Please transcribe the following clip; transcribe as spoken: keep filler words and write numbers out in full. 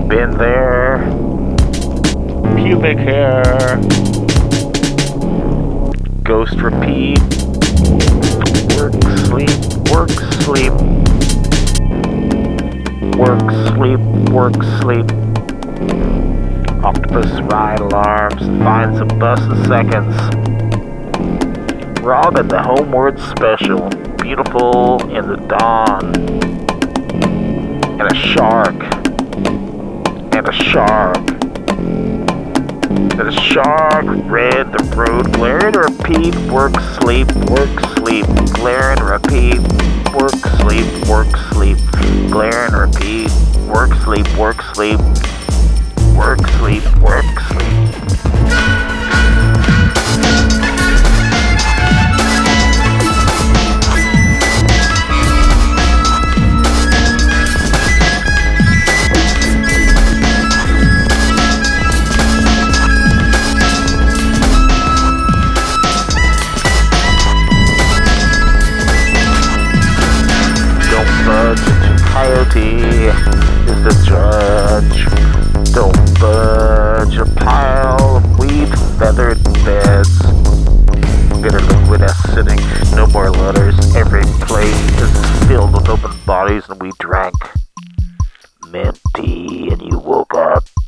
Been there. Pubic hair. Ghost repeat. Work, sleep, work, sleep. Work, sleep, work, sleep. Octopus ride alarms, finds a bus in seconds. Robin the Homeward Special, beautiful in the dawn. And a shark. And a shark. And a shark read the road, glare and repeat, work, sleep, work, sleep, glare and repeat, work, sleep, work, sleep, glare and repeat, work, sleep, work, sleep, work, sleep, work, sleep. Coyote is the judge. Don't budge a pile of weed feathered beds. Bitter liquid acidic, no more letters. Every place is filled with open bodies, and we drank minty, and you woke up.